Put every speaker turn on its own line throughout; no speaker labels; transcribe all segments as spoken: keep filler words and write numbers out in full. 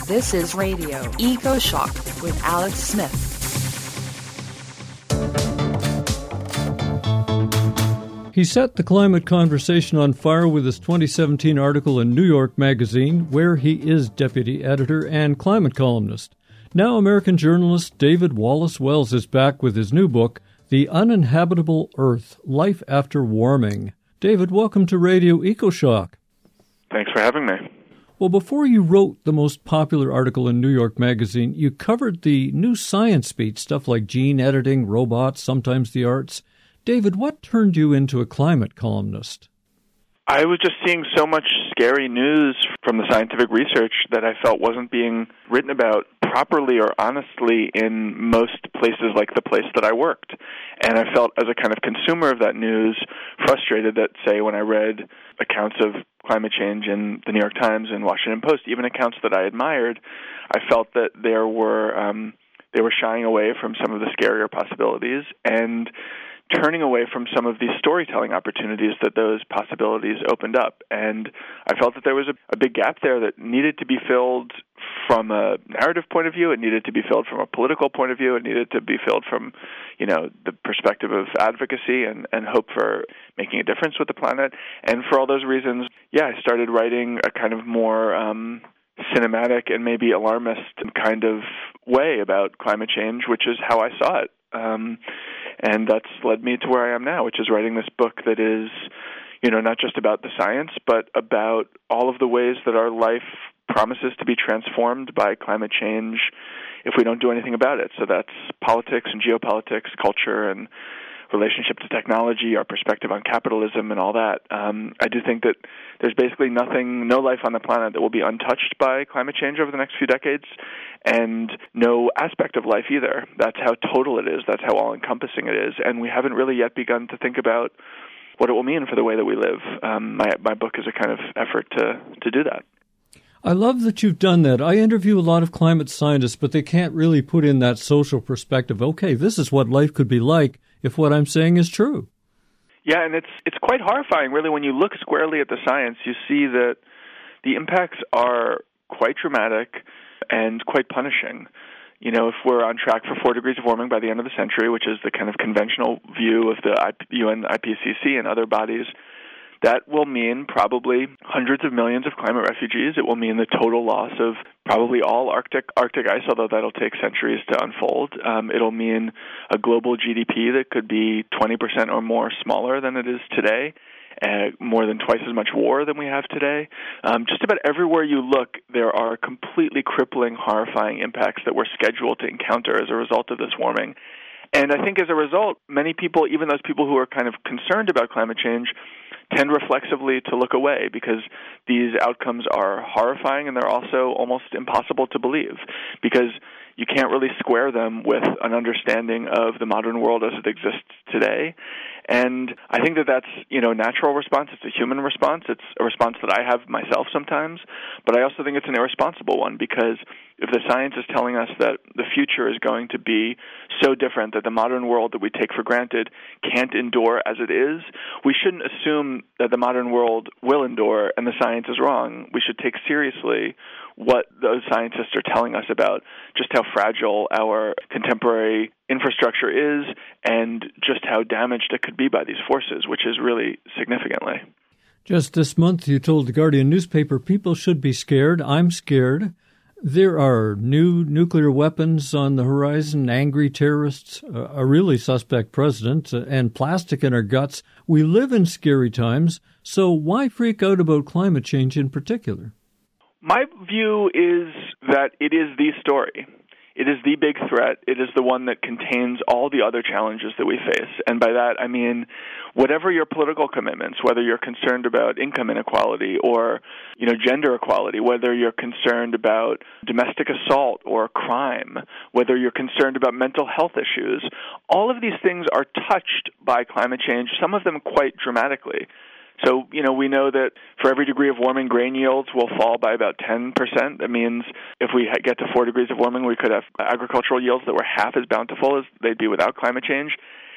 This is Radio Eco Shock with Alex Smith.
He set the climate conversation on fire with his twenty seventeen article in New York Magazine, where he is deputy editor and climate columnist. Now American journalist David Wallace Wells is back with his new book, The Uninhabitable Earth, Life After Warming. David, welcome to Radio Eco Shock.
Thanks for having me.
Well, before you wrote the most popular article in New York Magazine, you covered the new science beat, stuff like gene editing, robots, sometimes the arts. David, what turned you into a climate columnist?
I was just seeing so much scary news from the scientific research that I felt wasn't being written about properly or honestly in most places like the place that I worked. And I felt, as a kind of consumer of that news, frustrated that, say, when I read accounts of climate change in the New York Times and Washington Post, even accounts that I admired, I felt that there were um, they were shying away from some of the scarier possibilities and turning away from some of the storytelling opportunities that those possibilities opened up. And I felt that there was a, a big gap there that needed to be filled from a narrative point of view. It needed to be filled from a political point of view. It needed to be filled from, you know, the perspective of advocacy and, and hope for making a difference with the planet. And for all those reasons, yeah, I started writing a kind of more um, cinematic and maybe alarmist kind of way about climate change, which is how I saw it. Um, and that's led me to where I am now, which is writing this book that is, you know, not just about the science, but about all of the ways that our life promises to be transformed by climate change if we don't do anything about it. So that's politics and geopolitics, culture and relationship to technology, our perspective on capitalism and all that. Um, I do think that there's basically nothing, no life on the planet that will be untouched by climate change over the next few decades, and no aspect of life either. That's how total it is. That's how all-encompassing it is. And we haven't really yet begun to think about what it will mean for the way that we live. Um, my, my book is a kind of effort to, to do that.
I love that you've done that. I interview a lot of climate scientists, but they can't really put in that social perspective. Okay, this is what life could be like if what I'm saying is true.
Yeah, and it's it's quite horrifying, really. When you look squarely at the science, you see that the impacts are quite dramatic and quite punishing. You know, if we're on track for four degrees of warming by the end of the century, which is the kind of conventional view of the U N I P C C and other bodies, that will mean probably hundreds of millions of climate refugees. It will mean the total loss of probably all Arctic Arctic ice, although that'll take centuries to unfold. Um, it'll mean a global G D P that could be twenty percent or more smaller than it is today, uh, more than twice as much war than we have today. Um, just about everywhere you look, there are completely crippling, horrifying impacts that we're scheduled to encounter as a result of this warming. And I think as a result, many people, even those people who are kind of concerned about climate change, tend reflexively to look away because these outcomes are horrifying and they're also almost impossible to believe because you can't really square them with an understanding of the modern world as it exists today. And I think that that's, you know, a natural response. It's a human response. It's a response that I have myself sometimes. But I also think it's an irresponsible one because if the science is telling us that the future is going to be so different that the modern world that we take for granted can't endure as it is, we shouldn't assume that the modern world will endure and the science is wrong. We should take seriously what those scientists are telling us about just how fragile our contemporary infrastructure is and just how damaged it could be by these forces, which is really significantly.
Just this month, you told the Guardian newspaper people should be scared. I'm scared. There are new nuclear weapons on the horizon, angry terrorists, a really suspect president, and plastic in our guts. We live in scary times, so why freak out about climate change in particular?
My view is that it is the story. It is the big threat. It is the one that contains all the other challenges that we face. And by that, I mean, whatever your political commitments, whether you're concerned about income inequality or, you know, gender equality, whether you're concerned about domestic assault or crime, whether you're concerned about mental health issues, all of these things are touched by climate change, some of them quite dramatically. So, you know, we know that for every degree of warming, grain yields will fall by about ten percent. That means if we get to four degrees of warming, we could have agricultural yields that were half as bountiful as they'd be without climate change.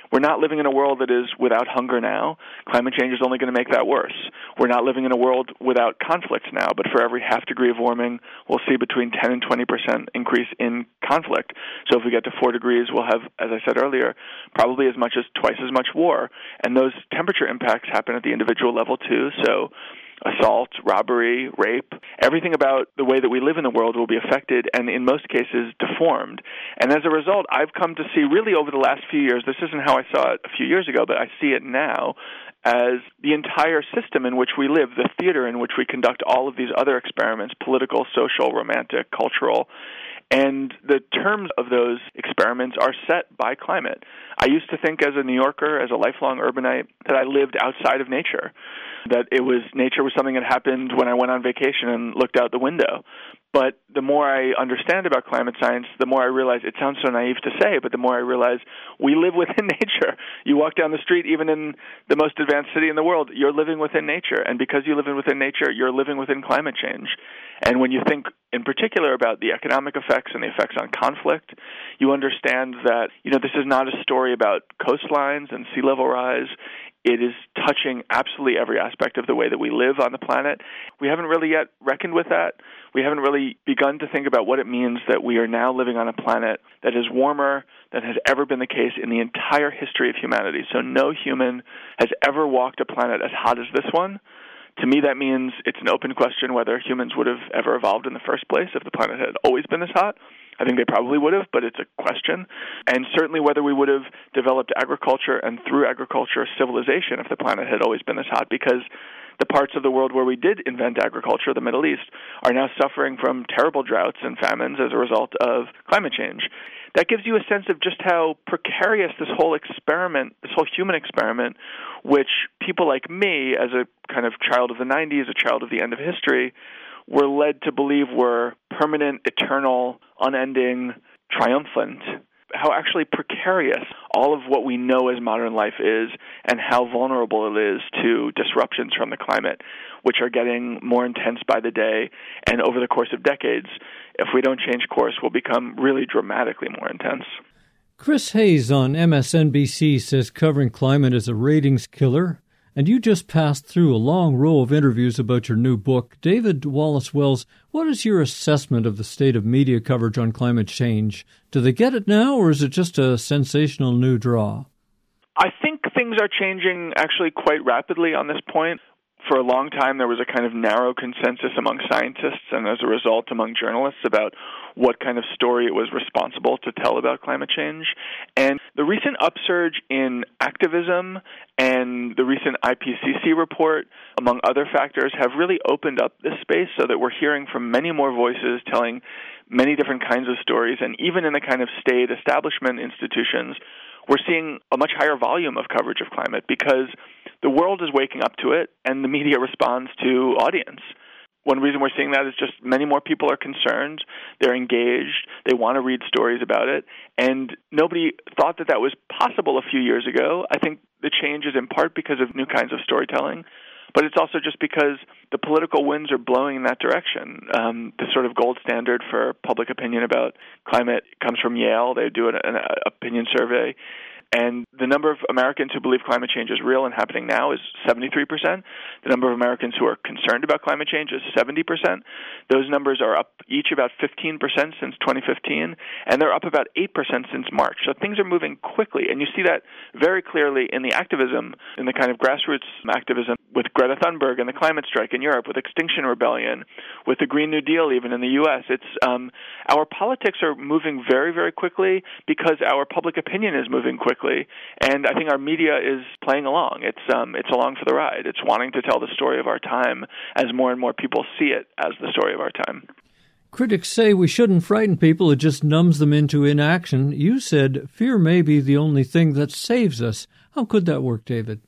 We're not living in a world that is without hunger now. Climate change is only going to make that worse. We're not living in a world without conflict now, but for every half degree of warming, we'll see between ten and twenty percent increase in conflict. So if we get to four degrees, we'll have, as I said earlier, probably as much as twice as much war. And those temperature impacts happen at the individual level too. So assault, robbery, rape, everything about the way that we live in the world will be affected and in most cases deformed. And as a result, I've come to see really over the last few years, this isn't how I saw it a few years ago, but I see it now as the entire system in which we live, the theater in which we conduct all of these other experiments, political, social, romantic, cultural, and the terms of those experiments are set by climate. I used to think as a New Yorker, as a lifelong urbanite, that I lived outside of nature, that it was nature was something that happened when I went on vacation and looked out the window. But the more I understand about climate science, the more I realize, it sounds so naive to say, but the more I realize we live within nature. You walk down the street, even in the most advanced city in the world, you're living within nature. And because you live within nature, you're living within climate change. And when you think in particular about the economic effects and the effects on conflict, you understand that, you know, this is not a story about coastlines and sea level rise. It is touching absolutely every aspect of the way that we live on the planet. We haven't really yet reckoned with that. We haven't really begun to think about what it means that we are now living on a planet that is warmer than has ever been the case in the entire history of humanity. So no human has ever walked a planet as hot as this one. To me, that means it's an open question whether humans would have ever evolved in the first place if the planet had always been this hot. I think they probably would have, but it's a question. And certainly whether we would have developed agriculture and through agriculture civilization if the planet had always been this hot, because the parts of the world where we did invent agriculture, the Middle East, are now suffering from terrible droughts and famines as a result of climate change. That gives you a sense of just how precarious this whole experiment, this whole human experiment, which people like me, as a kind of child of the nineties, a child of the end of history, were led to believe were permanent, eternal, unending, triumphant, how actually precarious all of what we know as modern life is and how vulnerable it is to disruptions from the climate, which are getting more intense by the day. And over the course of decades, if we don't change course, will become really dramatically more intense.
Chris Hayes on M S N B C says covering climate is a ratings killer. And you just passed through a long row of interviews about your new book. David Wallace Wells, what is your assessment of the state of media coverage on climate change? Do they get it now, or is it just a sensational new draw?
I think things are changing actually quite rapidly on this point. For a long time, there was a kind of narrow consensus among scientists and as a result among journalists about what kind of story it was responsible to tell about climate change. And the recent upsurge in activism and the recent I P C C report, among other factors, have really opened up this space so that we're hearing from many more voices telling many different kinds of stories. And even in the kind of staid establishment institutions, we're seeing a much higher volume of coverage of climate because the world is waking up to it and the media responds to audience. One reason we're seeing that is just many more people are concerned, they're engaged, they want to read stories about it, and nobody thought that that was possible a few years ago. I think the change is in part because of new kinds of storytelling, but it's also just because the political winds are blowing in that direction. Um, the sort of gold standard for public opinion about climate comes from Yale. They do an, an opinion survey. And the number of Americans who believe climate change is real and happening now is seventy-three percent. The number of Americans who are concerned about climate change is seventy percent. Those numbers are up each about fifteen percent since twenty fifteen, and they're up about eight percent since March. So things are moving quickly, and you see that very clearly in the activism, in the kind of grassroots activism with Greta Thunberg and the climate strike in Europe, with Extinction Rebellion, with the Green New Deal even in the U S. It's um, our politics are moving very, very quickly because our public opinion is moving quickly. And I think our media is playing along. It's um, it's along for the ride. It's wanting to tell the story of our time as more and more people see it as the story of our time.
Critics say we shouldn't frighten people. It just numbs them into inaction. You said fear may be the only thing that saves us. How could that work, David?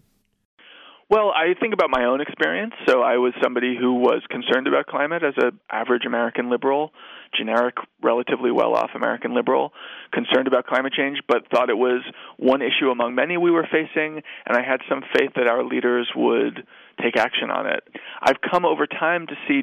Well, I think about my own experience. So I was somebody who was concerned about climate as an average American liberal, generic, relatively well-off American liberal, concerned about climate change, but thought it was one issue among many we were facing, and I had some faith that our leaders would take action on it. I've come over time to see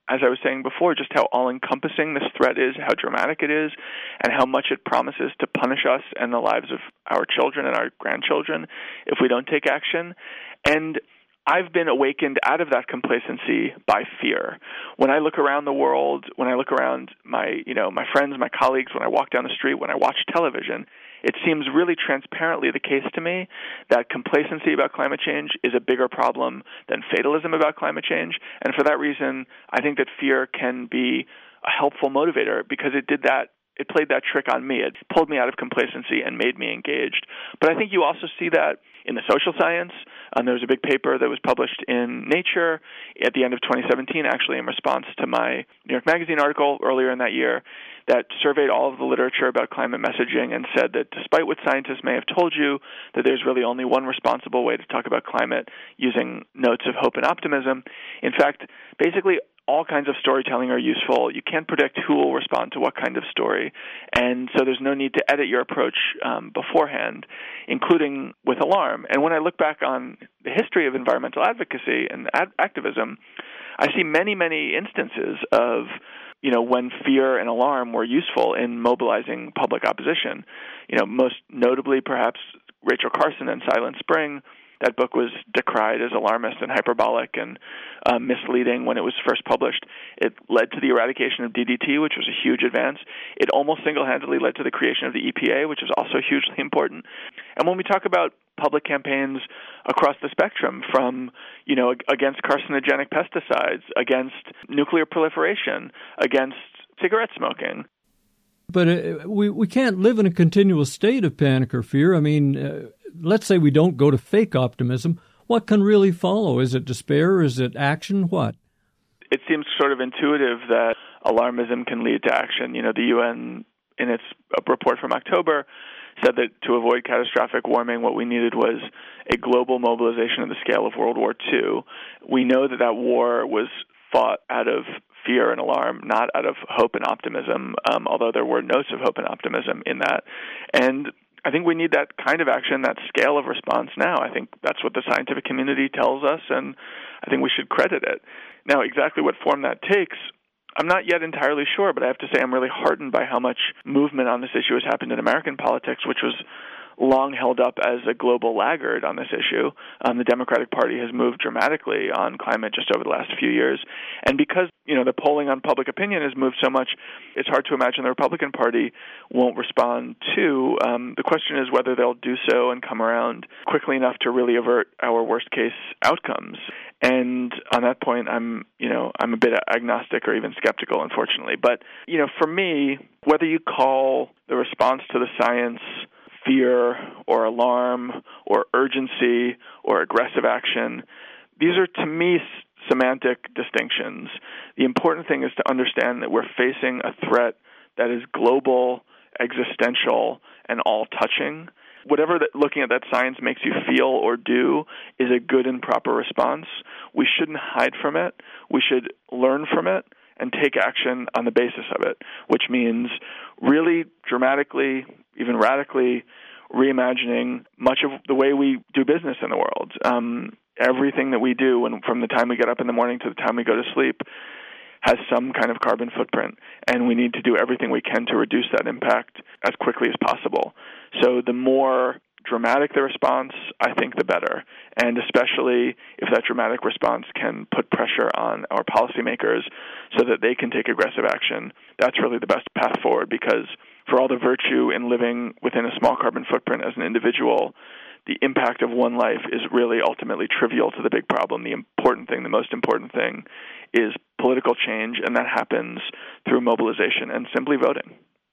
as I was saying before, just how all-encompassing this threat is, how dramatic it is, and how much it promises to punish us and the lives of our children and our grandchildren if we don't take action. And I've been awakened out of that complacency by fear. When I look around the world, when I look around my, you know, my friends, my colleagues, when I walk down the street, when I watch television, it seems really transparently the case to me that complacency about climate change is a bigger problem than fatalism about climate change. And for that reason, I think that fear can be a helpful motivator because it did that. It played that trick on me. It pulled me out of complacency and made me engaged. But I think you also see that in the social science. Um, there was a big paper that was published in Nature at the end of twenty seventeen, actually in response to my New York Magazine article earlier in that year, that surveyed all of the literature about climate messaging and said that despite what scientists may have told you, that there's really only one responsible way to talk about climate, using notes of hope and optimism. In fact, basically all kinds of storytelling are useful. You can't predict who will respond to what kind of story, and so there's no need to edit your approach um, beforehand, including with alarm. And when I look back on the history of environmental advocacy and ad- activism, I see many, many instances of, you know, when fear and alarm were useful in mobilizing public opposition. You know, most notably perhaps Rachel Carson and Silent Spring. That book was decried as alarmist and hyperbolic and uh, misleading when it was first published. It led to the eradication of D D T, which was a huge advance. It almost single-handedly led to the creation of the E P A, which is also hugely important. And when we talk about public campaigns across the spectrum, from, you know, against carcinogenic pesticides, against nuclear proliferation, against cigarette smoking.
But uh, we, we can't live in a continual state of panic or fear. I mean, uh, let's say we don't go to fake optimism. What can really follow? Is it despair? Is it action? What?
It seems sort of intuitive that alarmism can lead to action. You know, the U N, in its report from October, said that to avoid catastrophic warming, what we needed was a global mobilization of the scale of World War Two. We know that that war was fought out of fear and alarm, not out of hope and optimism, um, although there were notes of hope and optimism in that. And I think we need that kind of action, that scale of response now. I think that's what the scientific community tells us, and I think we should credit it. Now, exactly what form that takes, I'm not yet entirely sure, but I have to say I'm really heartened by how much movement on this issue has happened in American politics, which was long held up as a global laggard on this issue. Um, the Democratic Party has moved dramatically on climate just over the last few years. And because, you know, the polling on public opinion has moved so much, it's hard to imagine the Republican Party won't respond too. Um, the question is whether they'll do so and come around quickly enough to really avert our worst-case outcomes. And on that point, I'm, you know, I'm a bit agnostic or even skeptical, unfortunately. But, you know, for me, whether you call the response to the science fear or alarm or urgency or aggressive action, these are, to me, semantic distinctions. The important thing is to understand that we're facing a threat that is global, existential, and all-touching. Whatever that, looking at that science makes you feel or do is a good and proper response. We shouldn't hide from it. We should learn from it and take action on the basis of it, which means really dramatically, even radically, reimagining much of the way we do business in the world. Um, everything that we do, when, from the time we get up in the morning to the time we go to sleep, has some kind of carbon footprint, and we need to do everything we can to reduce that impact as quickly as possible. So the more dramatic the response, I think the better, and especially if that dramatic response can put pressure on our policymakers so that they can take aggressive action. That's really the best path forward, because for all the virtue in living within a small carbon footprint as an individual, the impact of one life is really ultimately trivial to the big problem. The important thing, the most important thing, is political change, and that happens through mobilization and simply voting.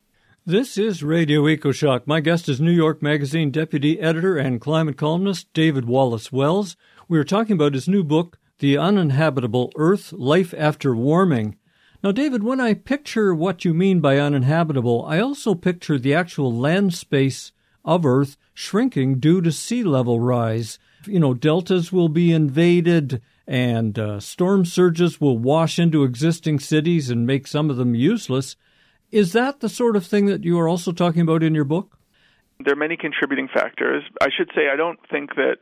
This is Radio EcoShock. My guest is New York Magazine deputy editor and climate columnist David Wallace Wells. We are talking about his new book, The Uninhabitable Earth, Life After Warming. Now, David, when I picture what you mean by uninhabitable, I also picture the actual land space of Earth shrinking due to sea level rise. You know, deltas will be invaded, and uh, storm surges will wash into existing cities and make some of them useless. Is that the sort of thing that you are also talking about in your book?
There are many contributing factors. I should say I don't think that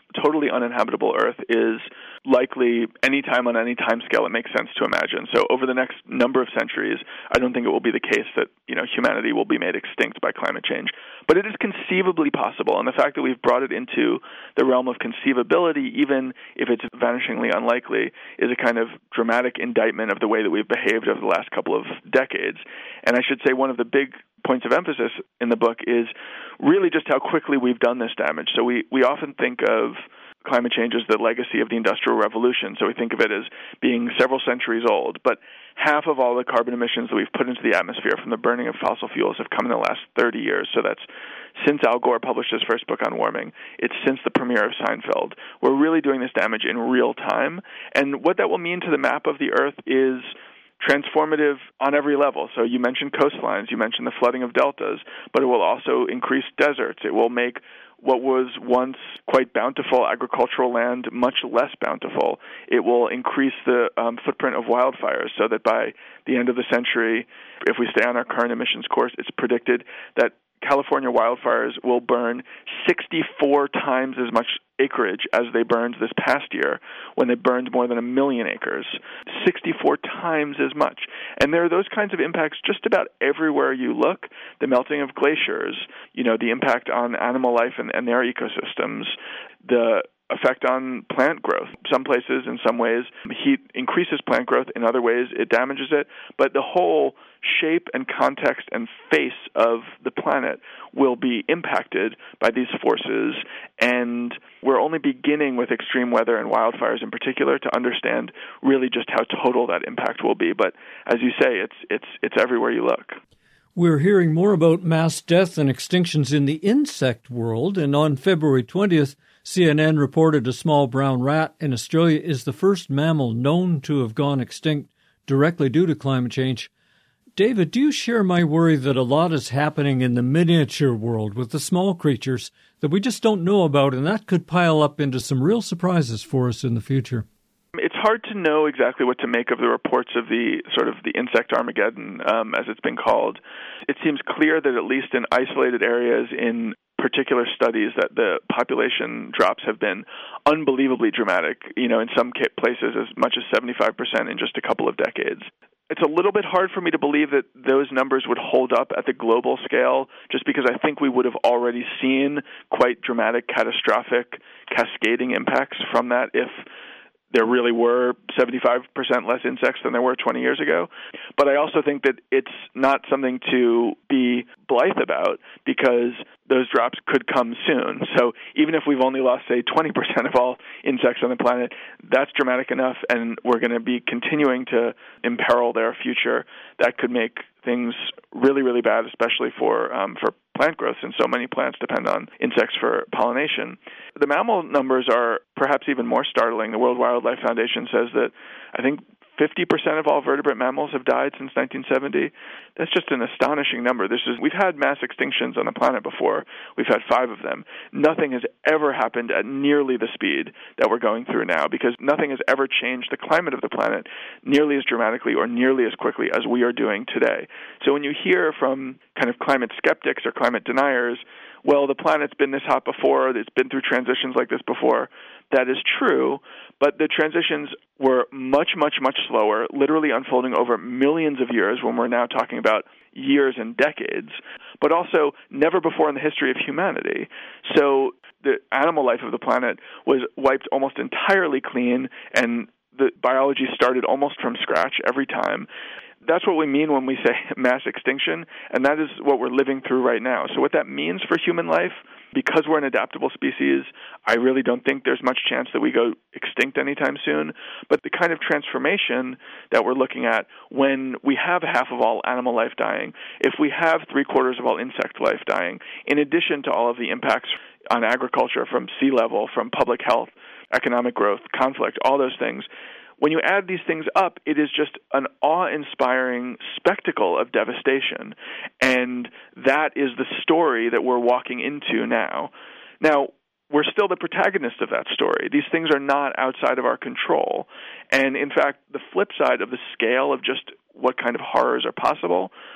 totally uninhabitable Earth is likely any time on any time scale it makes sense to imagine. So over the next number of centuries, I don't think it will be the case that, you know, humanity will be made extinct by climate change. But it is conceivably possible, and the fact that we've brought it into the realm of conceivability, even if it's vanishingly unlikely, is a kind of dramatic indictment of the way that we've behaved over the last couple of decades. And I should say one of the big points of emphasis in the book is really just how quickly we've done this damage. So we, we often think of climate change as the legacy of the Industrial Revolution, so we think of it as being several centuries old. But half of all the carbon emissions that we've put into the atmosphere from the burning of fossil fuels have come in the last thirty years. So that's since Al Gore published his first book on warming. It's since the premiere of Seinfeld. We're really doing this damage in real time. And what that will mean to the map of the Earth is transformative on every level. So you mentioned coastlines, you mentioned the flooding of deltas, but it will also increase deserts. It will make what was once quite bountiful agricultural land much less bountiful. It will increase the um, footprint of wildfires so that by the end of the century, if we stay on our current emissions course, it's predicted that California wildfires will burn sixty-four times as much acreage as they burned this past year when they burned more than a million acres. sixty-four times as much. And there are those kinds of impacts just about everywhere you look. The melting of glaciers, you know, the impact on animal life and, and their ecosystems, the effect on plant growth. Some places, in some ways, heat increases plant growth. In other ways, it damages it. But the whole shape and context and face of the planet will be impacted by these forces. And we're only beginning with extreme weather and wildfires in particular to understand really just how total that impact will be. But as you say, it's it's it's everywhere you look.
We're hearing more about mass death and extinctions in the insect world. And on February twentieth, C N N reported a small brown rat in Australia is the first mammal known to have gone extinct directly due to climate change. David, do you share my worry that a lot is happening in the miniature world with the small creatures that we just don't know about, and that could pile up into some real surprises for us in the future?
It's hard to know exactly what to make of the reports of the sort of the insect Armageddon, um, as it's been called. It seems clear that at least in isolated areas in particular studies that the population drops have been unbelievably dramatic, you know, in some places as much as seventy-five percent in just a couple of decades. It's a little bit hard for me to believe that those numbers would hold up at the global scale, just because I think we would have already seen quite dramatic, catastrophic, cascading impacts from that if there really were seventy-five percent less insects than there were twenty years ago. But I also think that it's not something to be blithe about because those drops could come soon. So even if we've only lost, say, twenty percent of all insects on the planet, that's dramatic enough, and we're going to be continuing to imperil their future. That could make things really, really bad, especially for um, for plant growth, since so many plants depend on insects for pollination. The mammal numbers are perhaps even more startling. The World Wildlife Foundation says that I think fifty percent of all vertebrate mammals have died since nineteen seventy. That's just an astonishing number. This is we've had mass extinctions on the planet before. We've had five of them. Nothing has ever happened at nearly the speed that we're going through now, because nothing has ever changed the climate of the planet nearly as dramatically or nearly as quickly as we are doing today. So when you hear from kind of climate skeptics or climate deniers, well, the planet's been this hot before, it's been through transitions like this before, that is true, but the transitions were much, much, much slower, literally unfolding over millions of years when we're now talking about years and decades, but also never before in the history of humanity. So the animal life of the planet was wiped almost entirely clean, and the biology started almost from scratch every time. That's what we mean when we say mass extinction, and that is what we're living through right now. So what that means for human life, because we're an adaptable species, I really don't think there's much chance that we go extinct anytime soon. But the kind of transformation that we're looking at when we have half of all animal life dying, if we have three-quarters of all insect life dying, in addition to all of the impacts on agriculture from sea level, from public health, economic growth, conflict, all those things, when you add these things up, it is just an awe-inspiring spectacle of devastation. And that is the story that we're walking into now. Now, we're still the protagonist of that story. These things are not outside of our control. And in fact, the flip side of the scale of just what kind of horrors are possible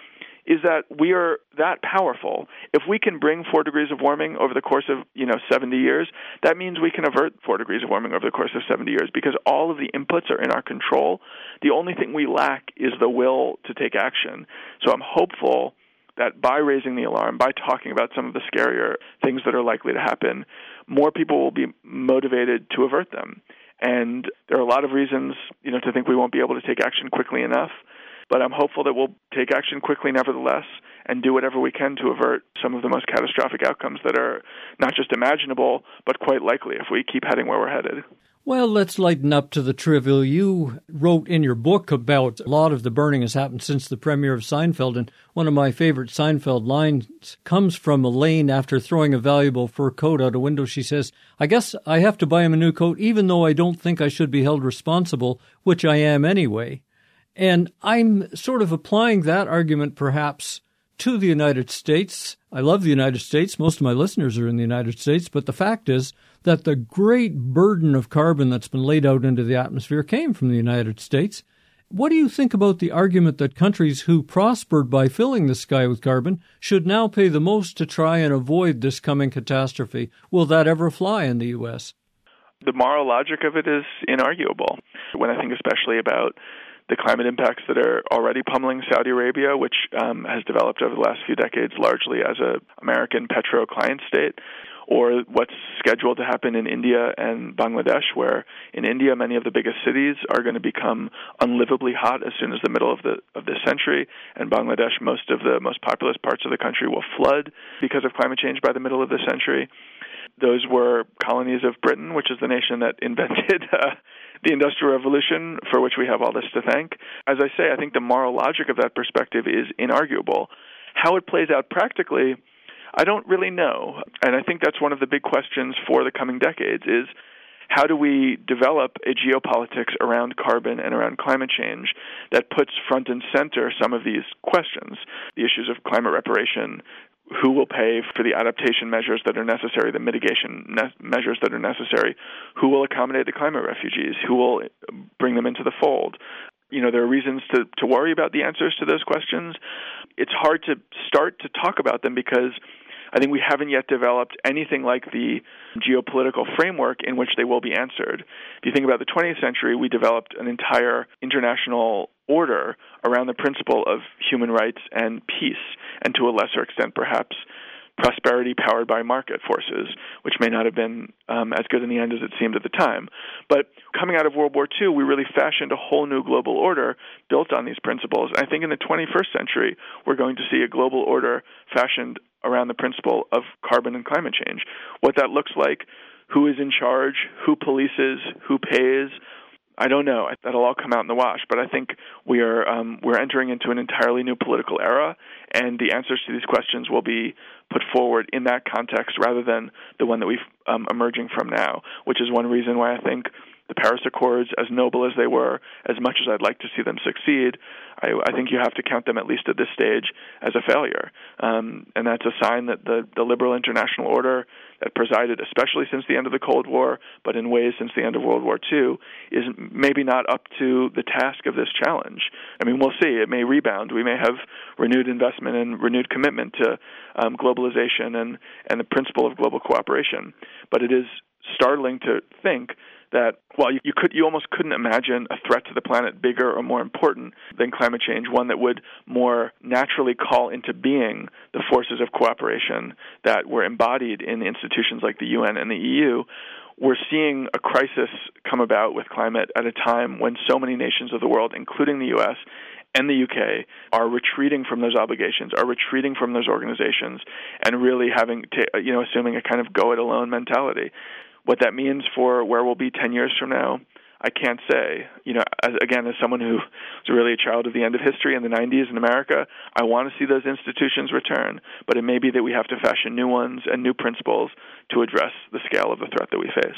is that we are that powerful. If we can bring four degrees of warming over the course of, you know, seventy years, that means we can avert four degrees of warming over the course of seventy years because all of the inputs are in our control. The only thing we lack is the will to take action. So I'm hopeful that by raising the alarm, by talking about some of the scarier things that are likely to happen, more people will be motivated to avert them. And there are a lot of reasons, you know, to think we won't be able to take action quickly enough. But I'm hopeful that we'll take action quickly nevertheless and do whatever we can to avert some of the most catastrophic outcomes that are not just imaginable, but quite likely if we keep heading where we're headed.
Well, let's lighten up to the trivial. You wrote in your book about a lot of the burning has happened since the premiere of Seinfeld, and one of my favorite Seinfeld lines comes from Elaine after throwing a valuable fur coat out a window. She says, "I guess I have to buy him a new coat, even though I don't think I should be held responsible, which I am anyway." And I'm sort of applying that argument perhaps to the United States. I love the United States. Most of my listeners are in the United States. But the fact is that the great burden of carbon that's been laid out into the atmosphere came from the United States. What do you think about the argument that countries who prospered by filling the sky with carbon should now pay the most to try and avoid this coming catastrophe? Will that ever fly in the U S?
The moral logic of it is inarguable. When I think especially about the climate impacts that are already pummeling Saudi Arabia, which um, has developed over the last few decades largely as an American petro-client state, or what's scheduled to happen in India and Bangladesh, where in India many of the biggest cities are going to become unlivably hot as soon as the middle of the of this century, and Bangladesh, most of the most populous parts of the country will flood because of climate change by the middle of the century. Those were colonies of Britain, which is the nation that invented uh, the Industrial Revolution, for which we have all this to thank. As I say, I think the moral logic of that perspective is inarguable. How it plays out practically, I don't really know. And I think that's one of the big questions for the coming decades is how do we develop a geopolitics around carbon and around climate change that puts front and center some of these questions, the issues of climate reparation, who will pay for the adaptation measures that are necessary, the mitigation ne- measures that are necessary, who will accommodate the climate refugees, who will bring them into the fold. You know, there are reasons to, to worry about the answers to those questions. It's hard to start to talk about them because I think we haven't yet developed anything like the geopolitical framework in which they will be answered. If you think about the twentieth century, we developed an entire international order around the principle of human rights and peace, and to a lesser extent, perhaps, prosperity powered by market forces, which may not have been um, as good in the end as it seemed at the time. But coming out of World War Two, we really fashioned a whole new global order built on these principles. I think in the twenty-first century, we're going to see a global order fashioned around the principle of carbon and climate change. What that looks like, who is in charge, who polices, who pays, I don't know. That'll all come out in the wash. But I think we are um, we're entering into an entirely new political era, and the answers to these questions will be put forward in that context rather than the one that we've um, emerging from now, which is one reason why I think the Paris Accords, as noble as they were, as much as I'd like to see them succeed, I, I think you have to count them, at least at this stage, as a failure. Um, and that's a sign that the, the liberal international order that presided, especially since the end of the Cold War, but in ways since the end of World War Two, is maybe not up to the task of this challenge. I mean, we'll see. It may rebound. We may have renewed investment and renewed commitment to um, globalization and, and the principle of global cooperation. But it is startling to think that while you, you could, you almost couldn't imagine a threat to the planet bigger or more important than climate change, one that would more naturally call into being the forces of cooperation that were embodied in institutions like the U N and the E U. We're seeing a crisis come about with climate at a time when so many nations of the world, including the U S and the U K, are retreating from those obligations, are retreating from those organizations, and really having, to, you know, assuming a kind of go-it-alone mentality. What that means for where we'll be ten years from now, I can't say. You know, as, again, as someone who was really a child of the end of history in the nineties in America, I want to see those institutions return. But it may be that we have to fashion new ones and new principles to address the scale of the threat that we face.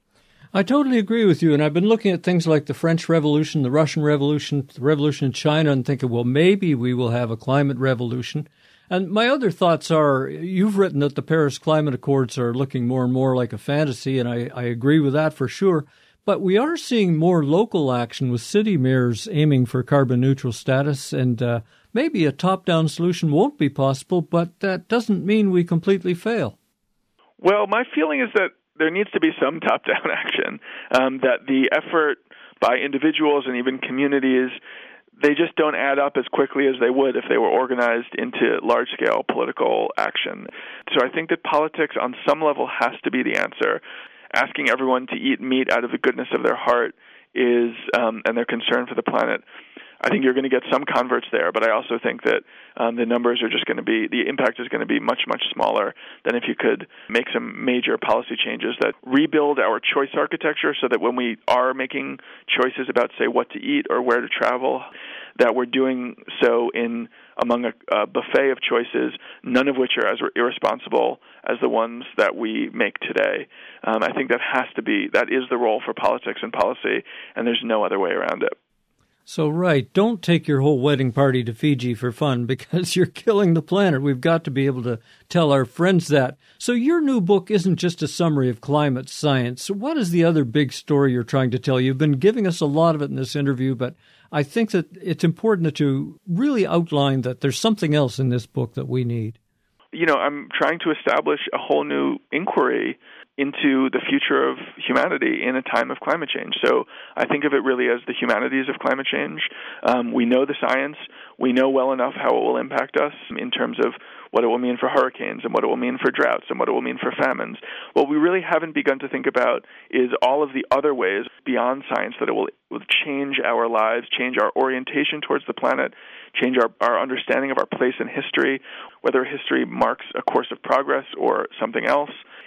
I totally agree with you, and I've been looking at things like the French Revolution, the Russian Revolution, the revolution in China, and thinking, well, maybe we will have a climate revolution. And my other thoughts are, you've written that the Paris Climate Accords are looking more and more like a fantasy, and I, I agree with that for sure. But we are seeing more local action with city mayors aiming for carbon neutral status, and uh, maybe a top-down solution won't be possible, but that doesn't mean we completely fail.
Well, my feeling is that there needs to be some top-down action, um, that the effort by individuals and even communities, they just don't add up as quickly as they would if they were organized into large-scale political action. So I think that politics on some level has to be the answer. Asking everyone to eat meat out of the goodness of their heart is, um, and their concern for the planet, I think you're going to get some converts there, but I also think that um, the numbers are just going to be, the impact is going to be much, much smaller than if you could make some major policy changes that rebuild our choice architecture so that when we are making choices about, say, what to eat or where to travel, that we're doing so in among a, a buffet of choices, none of which are as irresponsible as the ones that we make today. Um, I think that has to be, that is the role for politics and policy, and there's no other way around it.
So, right, don't take your whole wedding party to Fiji for fun because you're killing the planet. We've got to be able to tell our friends that. So your new book isn't just a summary of climate science. What is the other big story you're trying to tell? You've been giving us a lot of it in this interview, but I think that it's important that you really outline that there's something else in this book that we need.
You know, I'm trying to establish a whole new inquiry into the future of humanity in a time of climate change. So I think of it really as the humanities of climate change. Um, we know the science. We know well enough how it will impact us in terms of what it will mean for hurricanes and what it will mean for droughts and what it will mean for famines. What we really haven't begun to think about is all of the other ways beyond science that it will, will change our lives, change our orientation towards the planet, change our, our understanding of our place in history, whether history marks a course of progress or something else.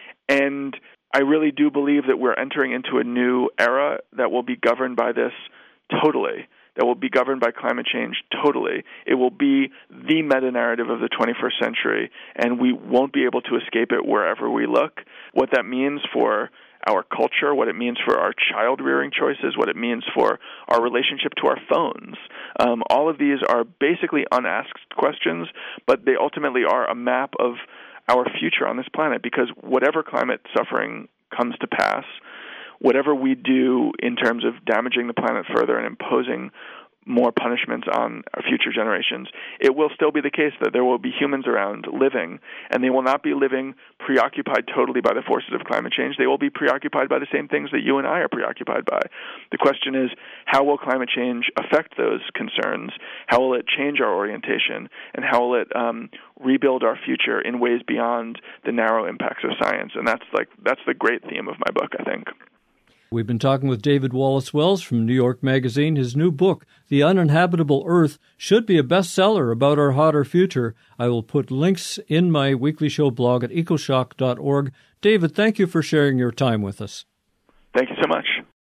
And I really do believe that we're entering into a new era that will be governed by this totally, that will be governed by climate change totally. It will be the meta-narrative of the twenty-first century, and we won't be able to escape it wherever we look. What that means for our culture, what it means for our child-rearing choices, what it means for our relationship to our phones. Um, all of these are basically unasked questions, but they ultimately are a map of our future on this planet, because whatever climate suffering comes to pass, whatever we do in terms of damaging the planet further and imposing more punishments on our future generations, it will still be the case that there will be humans around living, and they will not be living preoccupied totally by the forces of climate change. They will be preoccupied by the same things that you and I are preoccupied by. The question is, how will climate change affect those concerns? How will it change our orientation? And how will it um, rebuild our future in ways beyond the narrow impacts of science? And that's like that's the great theme of my book, I think.
We've been talking with David Wallace Wells from New York Magazine. His new book, The Uninhabitable Earth, should be a bestseller about our hotter future. I will put links in my weekly show blog at ecoshock dot org. David, thank you for sharing your time with us.
Thank you so much.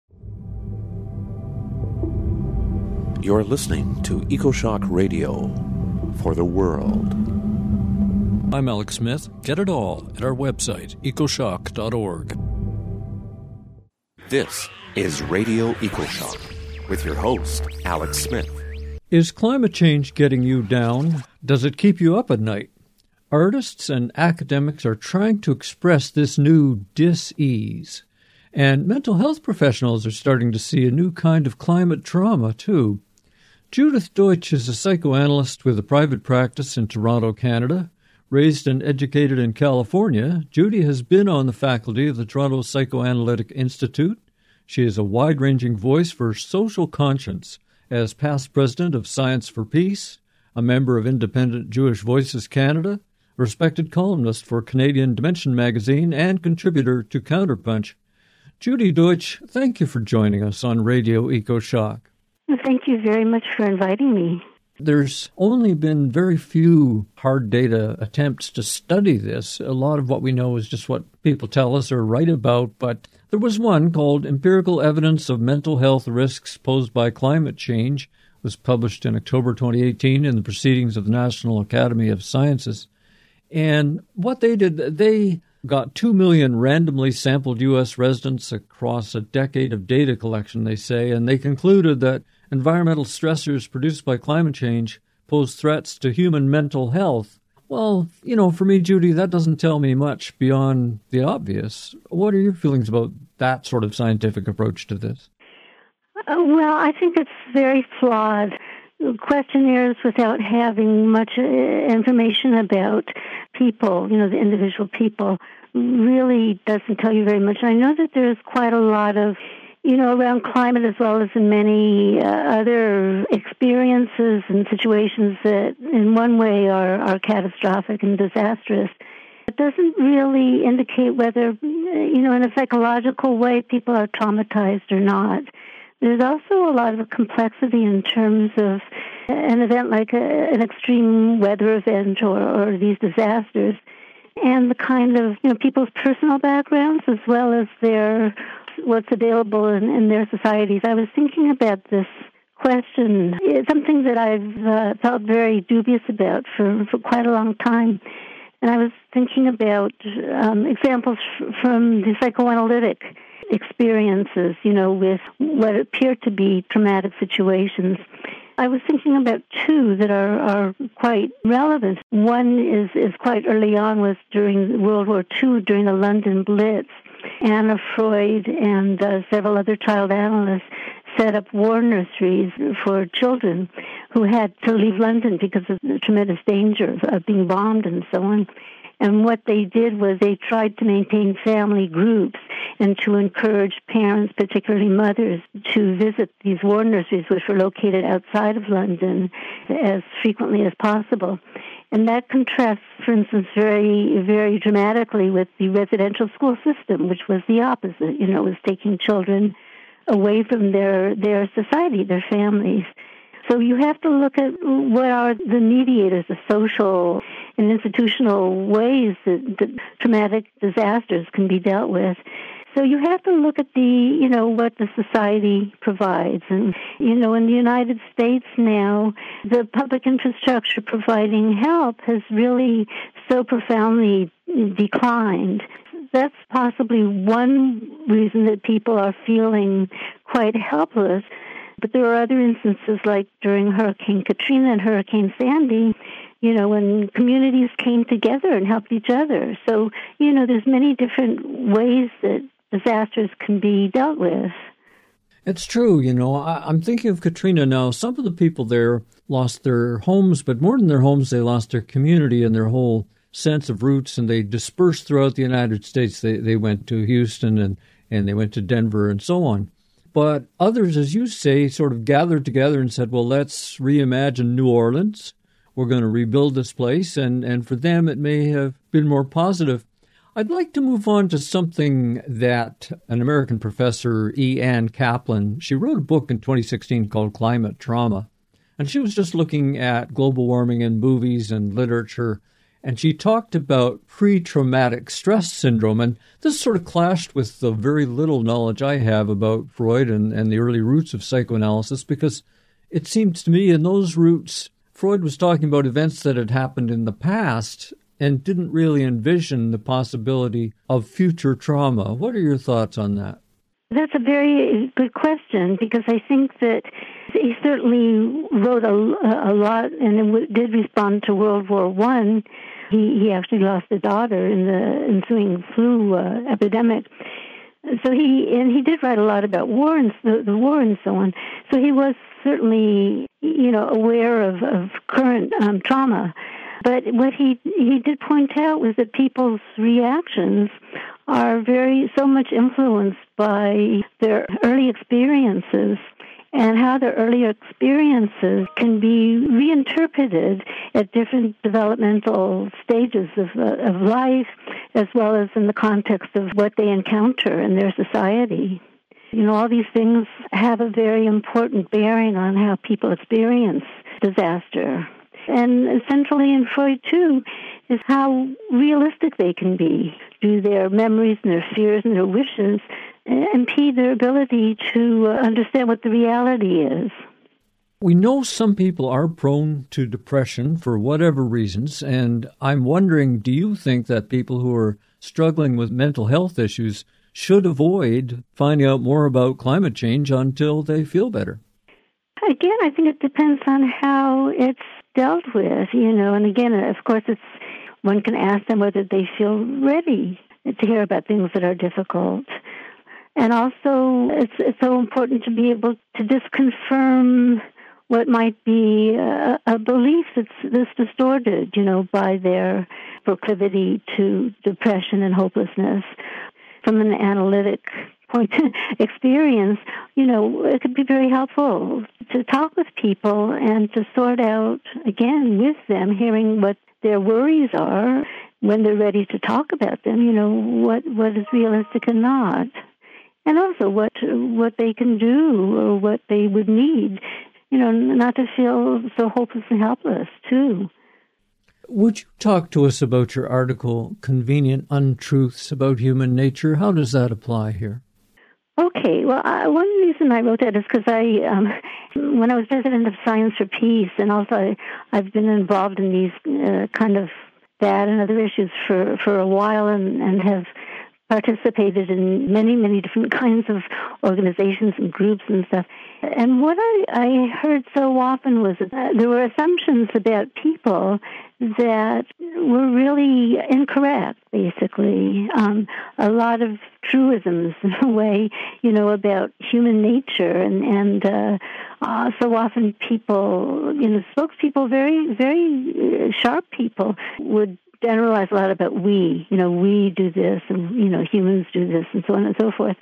You're listening to EcoShock Radio for the world.
I'm Alex Smith. Get it all at our website, ecoshock dot org.
This is Radio EcoShock with your host, Alex Smith.
Is climate change getting you down? Does it keep you up at night? Artists and academics are trying to express this new dis-ease. And mental health professionals are starting to see a new kind of climate trauma, too. Judith Deutsch is a psychoanalyst with a private practice in Toronto, Canada. Raised and educated in California, Judy has been on the faculty of the Toronto Psychoanalytic Institute. She is a wide-ranging voice for social conscience as past president of Science for Peace, a member of Independent Jewish Voices Canada, respected columnist for Canadian Dimension magazine, and contributor to Counterpunch. Judy Deutsch, thank you for joining us on Radio EcoShock.
Thank you very much for inviting me.
There's only been very few hard data attempts to study this. A lot of what we know is just what people tell us or write about, but there was one called Empirical Evidence of Mental Health Risks Posed by Climate Change. It was published in October twenty eighteen in the Proceedings of the National Academy of Sciences. And what they did, they got two million randomly sampled U S residents across a decade of data collection, they say, and they concluded that environmental stressors produced by climate change pose threats to human mental health. Well, you know, for me, Judy, that doesn't tell me much beyond the obvious. What are your feelings about that sort of scientific approach to this?
Uh, well, I think it's very flawed questionnaires without having much uh, information about people, you know, the individual people, really doesn't tell you very much. And I know that there's quite a lot of, you know, around climate as well as in many uh, other experiences and situations that in one way are, are catastrophic and disastrous. It doesn't really indicate whether, you know, in a psychological way people are traumatized or not. There's also a lot of complexity in terms of an event like a, an extreme weather event or, or these disasters, and the kind of, you know, people's personal backgrounds as well as their what's available in, in their societies. I was thinking about this question. It's something that I've uh, felt very dubious about for, for quite a long time. And I was thinking about um, examples f- from the psychoanalytic experiences, you know, with what appear to be traumatic situations. I was thinking about two that are, are quite relevant. One is, is quite early on, was during World War Two, during the London Blitz. Anna Freud and uh, several other child analysts set up war nurseries for children who had to leave London because of the tremendous danger of, of being bombed and so on. And what they did was they tried to maintain family groups and to encourage parents, particularly mothers, to visit these war nurseries, which were located outside of London, as frequently as possible. And that contrasts, for instance, very, very dramatically with the residential school system, which was the opposite. You know, it was taking children away from their, their society, their families. So you have to look at what are the mediators, the social and institutional ways that, that traumatic disasters can be dealt with. So you have to look at the, you know, what the society provides. And, you know, in the United States now, the public infrastructure providing help has really so profoundly declined. That's possibly one reason that people are feeling quite helpless. But there are other instances, like during Hurricane Katrina and Hurricane Sandy, you know, when communities came together and helped each other. So, you know, there's many different ways that disasters can be dealt with.
It's true, you know. I, I'm thinking of Katrina now. Some of the people there lost their homes, but more than their homes, they lost their community and their whole sense of roots, and they dispersed throughout the United States. They they went to Houston and, and they went to Denver and so on. But others, as you say, sort of gathered together and said, well, let's reimagine New Orleans. We're going to rebuild this place. And, and for them, it may have been more positive. I'd like to move on to something that an American professor, E. Ann Kaplan, she wrote a book in twenty sixteen called Climate Trauma. And she was just looking at global warming in movies and literature. And she talked about pre-traumatic stress syndrome. And this sort of clashed with the very little knowledge I have about Freud and, and the early roots of psychoanalysis, because it seems to me in those roots, Freud was talking about events that had happened in the past and didn't really envision the possibility of future trauma. What are your thoughts on that?
That's a very good question, because I think that he certainly wrote a, a lot and did respond to World War One. He, he actually lost a daughter in the ensuing flu uh, epidemic. So he and he did write a lot about war and the, the war and so on. So he was certainly, you know, aware of, of current um, trauma. But what he he did point out was that people's reactions are very so much influenced by their early experiences, and how their earlier experiences can be reinterpreted at different developmental stages of, uh, of life, as well as in the context of what they encounter in their society. You know, all these things have a very important bearing on how people experience disaster. And centrally in Freud, too, is how realistic they can be. Do their memories and their fears and their wishes impede their ability to understand what the reality is?
We know some people are prone to depression for whatever reasons, and I'm wondering, do you think that people who are struggling with mental health issues should avoid finding out more about climate change until they feel better?
Again, I think it depends on how it's dealt with, you know, and again, of course, it's one can ask them whether they feel ready to hear about things that are difficult. And also, it's it's so important to be able to just confirm what might be a, a belief that's, that's distorted, you know, by their proclivity to depression and hopelessness. From an analytic point of experience, you know, it could be very helpful to talk with people and to sort out, again, with them, hearing what their worries are when they're ready to talk about them, you know, what, what is realistic and not. And also what what they can do or what they would need, you know, not to feel so hopeless and helpless, too.
Would you talk to us about your article, Convenient Untruths About Human Nature? How does that apply here?
Okay, well, uh, one reason I wrote that is because I, um, when I was president of Science for Peace, and also I, I've been involved in these uh, kind of that and other issues for, for a while and, and have participated in many, many different kinds of organizations and groups and stuff. And what I, I heard so often was that there were assumptions about people that were really incorrect, basically. Um, a lot of truisms, in a way, you know, about human nature. And, and uh, uh, so often people, you know, spokespeople, very, very sharp people, would generalize a lot about we, you know, we do this and, you know, humans do this and so on and so forth.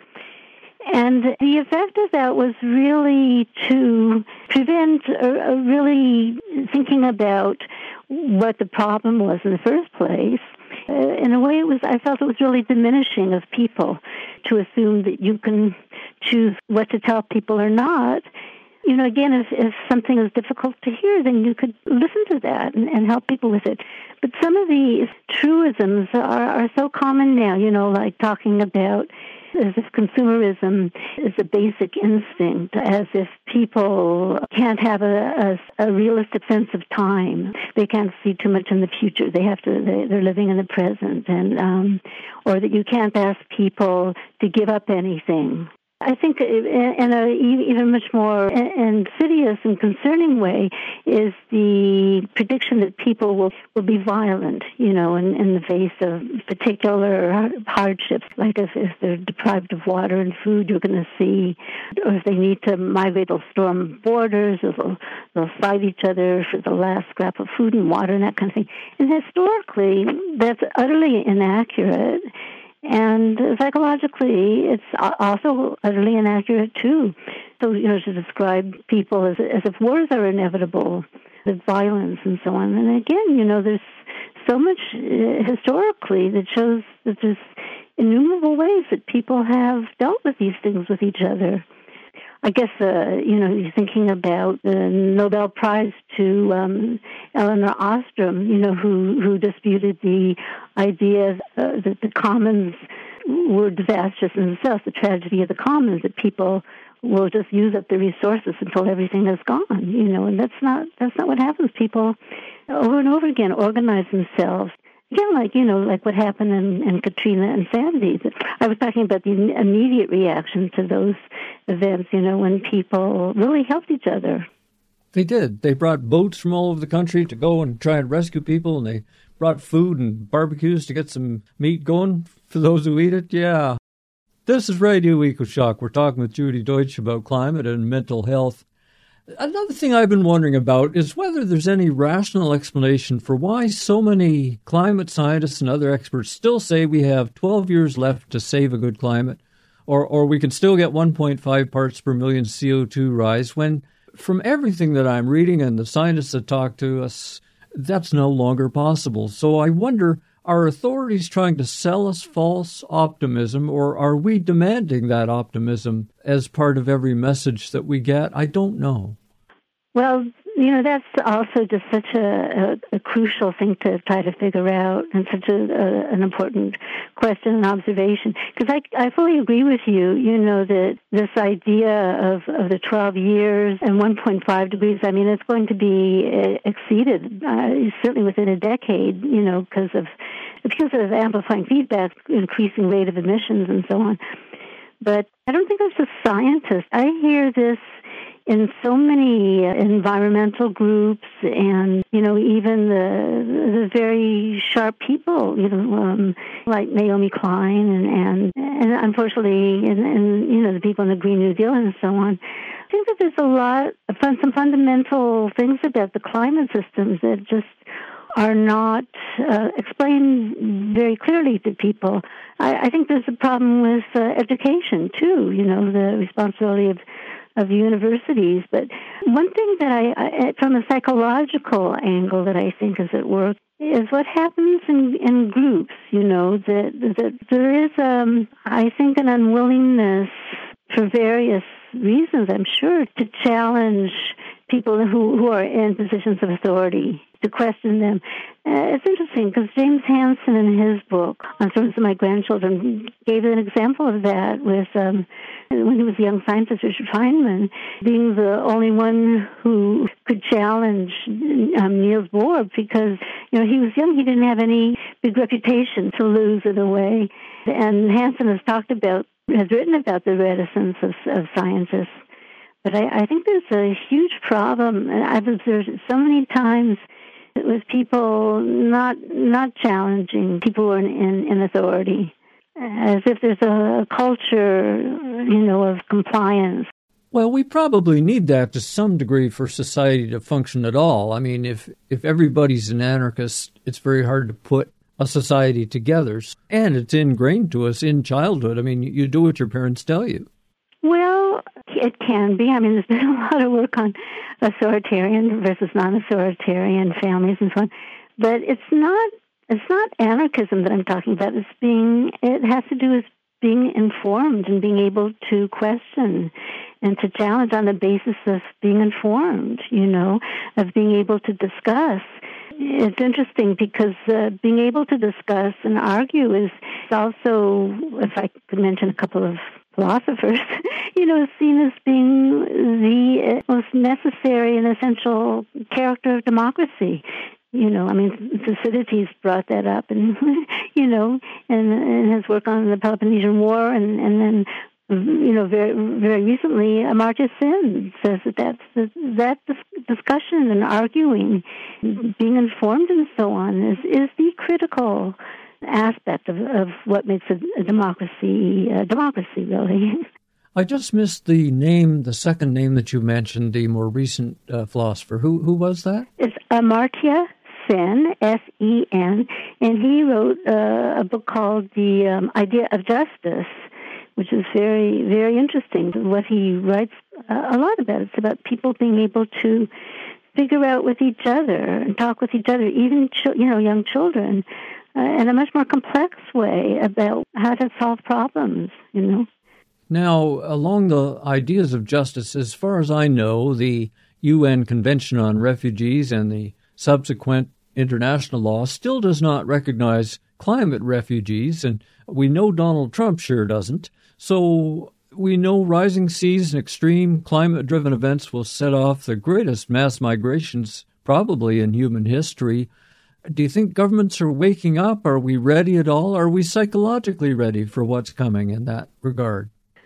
And the effect of that was really to prevent uh, really thinking about what the problem was in the first place. Uh, in a way, it was, I felt it was really diminishing of people to assume that you can choose what to tell people or not. You know, again, if, if something is difficult to hear, then you could listen to that and, and help people with it. But some of these truisms are, are so common now, you know, like talking about as if consumerism is a basic instinct, as if people can't have a, a, a realistic sense of time. They can't see too much in the future. They have to, they, they're living in the present, and um, or that you can't ask people to give up anything. I think in an even much more insidious and concerning way is the prediction that people will, will be violent, you know, in, in the face of particular hardships, like if, if they're deprived of water and food, you're going to see, or if they need to migrate, they'll storm borders, or they'll, they'll fight each other for the last scrap of food and water and that kind of thing. And historically, that's utterly inaccurate. And psychologically, it's also utterly inaccurate, too. So, you know, to describe people as, as if wars are inevitable, the violence and so on. And again, you know, there's so much uh, historically that shows that there's innumerable ways that people have dealt with these things with each other. I guess, uh, you know, you're thinking about the Nobel Prize to um, Elinor Ostrom, you know, who, who disputed the idea uh, that the commons were disastrous in themselves, the tragedy of the commons, that people will just use up the resources until everything is gone, you know, and that's not that's not what happens. People over and over again organize themselves. Again, like, you know, like what happened in, in Katrina and Sandy. I was talking about the immediate reaction to those events, you know, when people really helped each other.
They did. They brought boats from all over the country to go and try and rescue people, and they brought food and barbecues to get some meat going for those who eat it. Yeah. This is Radio EcoShock. We're talking with Judy Deutsch about climate and mental health. Another thing I've been wondering about is whether there's any rational explanation for why so many climate scientists and other experts still say we have twelve years left to save a good climate, or, or we can still get one point five parts per million C O two rise, when from everything that I'm reading and the scientists that talk to us, that's no longer possible. So I wonder, are authorities trying to sell us false optimism, or are we demanding that optimism as part of every message that we get? I don't know.
Well, you know, that's also just such a, a, a crucial thing to try to figure out, and such a, a, an important question and observation. Because I, I fully agree with you, you know, that this idea of, of the twelve years and one point five degrees, I mean, it's going to be exceeded, uh, certainly within a decade, you know, because of, because of amplifying feedback, increasing rate of emissions and so on. But I don't think as a scientist, I hear this in so many environmental groups and, you know, even the the very sharp people, you know, um, like Naomi Klein and, and, and unfortunately, and, and, you know, the people in the Green New Deal and so on. I think that there's a lot of fun, some fundamental things about the climate systems that just are not uh, explained very clearly to people. I, I think there's a problem with uh, education, too, you know, the responsibility of, of universities. But one thing that I, I, from a psychological angle that I think is at work, is what happens in, in groups, you know, that, that there is, um, I think, an unwillingness for various reasons, I'm sure, to challenge people who, who are in positions of authority, to question them. Uh, it's interesting because James Hansen in his book on Servants of My Grandchildren gave an example of that with um, when he was a young scientist, Richard Feynman, being the only one who could challenge um, Niels Bohr because, you know, he was young, he didn't have any big reputation to lose in a way. And Hansen has talked about, has written about the reticence of, of scientists. But I, I think there's a huge problem, and I've observed it so many times with people not not challenging people who are in, in, in authority, as if there's a culture, you know, of compliance.
Well, we probably need that to some degree for society to function at all. I mean, if, if everybody's an anarchist, it's very hard to put a society together. And it's ingrained to us in childhood. I mean, you do what your parents tell you.
Well, it can be. I mean, there's been a lot of work on authoritarian versus non-authoritarian families and so on. But it's not it's not anarchism that I'm talking about. It's being it has to do with being informed and being able to question and to challenge on the basis of being informed, you know, of being able to discuss. It's interesting because uh, being able to discuss and argue is also, if I could mention a couple of philosophers, you know, is seen as being the most necessary and essential character of democracy. You know, I mean, Thucydides brought that up, and you know, and, and his work on the Peloponnesian War, and, and then, you know, very very recently, Amartya Sen says that that's the, that discussion and arguing, being informed, and so on, is is the critical aspect of, of what makes a, a democracy a democracy, really.
I just missed the name, the second name that you mentioned, the more recent uh, philosopher. Who who was that?
It's Amartya Sen, S E N, and he wrote uh, a book called The um, Idea of Justice, which is very, very interesting. What he writes uh, a lot about, it's about people being able to figure out with each other and talk with each other, even ch- you know, young children, uh, in a much more complex way about how to solve problems, you know.
Now, along the ideas of justice, as far as I know, the U N Convention on Refugees and the subsequent international law still does not recognize climate refugees, and we know Donald Trump sure doesn't. So we know rising seas and extreme climate-driven events will set off the greatest mass migrations probably in human history. Do you think governments are waking up? Are we ready at all? Are we psychologically ready for what's coming in that regard?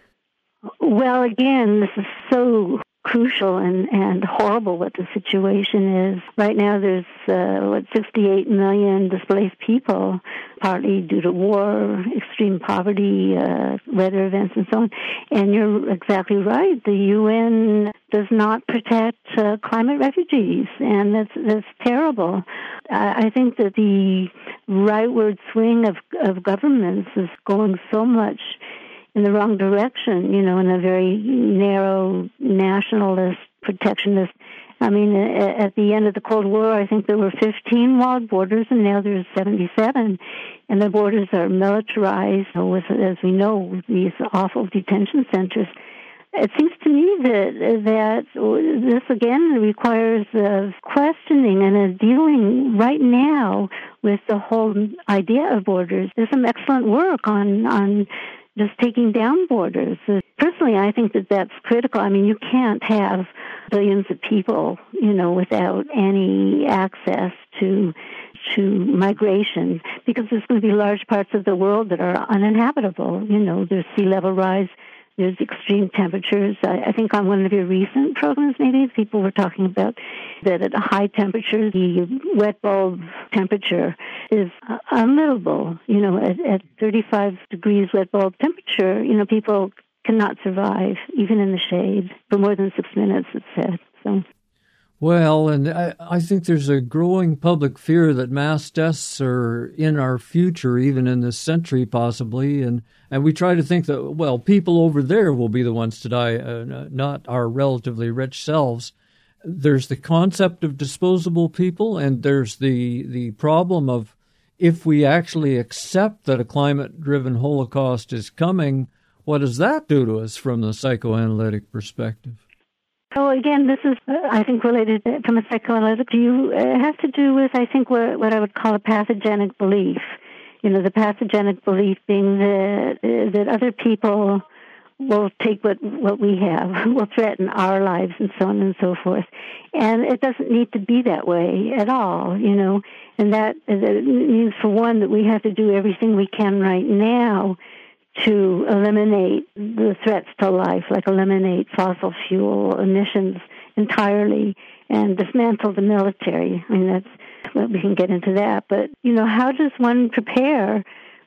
Well, again, this is so crucial and, and horrible what the situation is. Right now there's, uh, what, sixty-eight million displaced people, partly due to war, extreme poverty, uh, weather events, and so on. And you're exactly right. The U N does not protect uh, climate refugees, and that's, that's terrible. I, I think that the rightward swing of, of governments is going so much in the wrong direction, you know, in a very narrow, nationalist, protectionist. I mean, at the end of the Cold War, I think there were fifteen walled borders, and now there's seventy-seven. And the borders are militarized, with, as we know, these awful detention centers. It seems to me that that this, again, requires uh, questioning and a dealing right now with the whole idea of borders. There's some excellent work on on just taking down borders. Personally, I think that that's critical. I mean, you can't have billions of people, you know, without any access to to migration, because there's going to be large parts of the world that are uninhabitable. You know, there's sea level rise There's extreme temperatures. I, I think on one of your recent programs, maybe, people were talking about that at a high temperature, the wet bulb temperature is uh, unlivable. You know, at, at thirty-five degrees wet bulb temperature, you know, people cannot survive, even in the shade, for more than six minutes, it's said. So.
Well, and I, I think there's a growing public fear that mass deaths are in our future, even in this century possibly, and, and we try to think that, well, people over there will be the ones to die, uh, not our relatively rich selves. There's the concept of disposable people, and there's the, the problem of if we actually accept that a climate-driven holocaust is coming, what does that do to us from the psychoanalytic perspective?
So again, this is, uh, I think, related from a psychoanalytic view. It has to do with, I think, what, what I would call a pathogenic belief. You know, the pathogenic belief being that, uh, that other people will take what, what we have, will threaten our lives, and so on and so forth. And it doesn't need to be that way at all, you know. And that, that means, for one, that we have to do everything we can right now to eliminate the threats to life, like eliminate fossil fuel emissions entirely and dismantle the military. I mean, that's, well, we can get into that. But, you know, how does one prepare